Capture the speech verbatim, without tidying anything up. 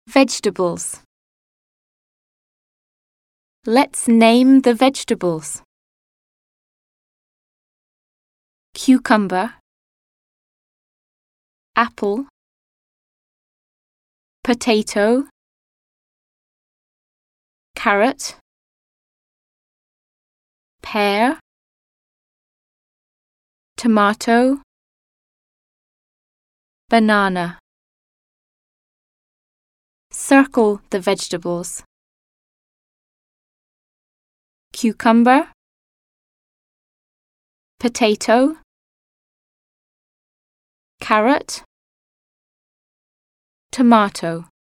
Vegetables. Let's name the vegetables. Cucumber, apple, potato, carrot, pear, tomato, banana. Circle the vegetables. Cucumber, potato, carrot, tomato.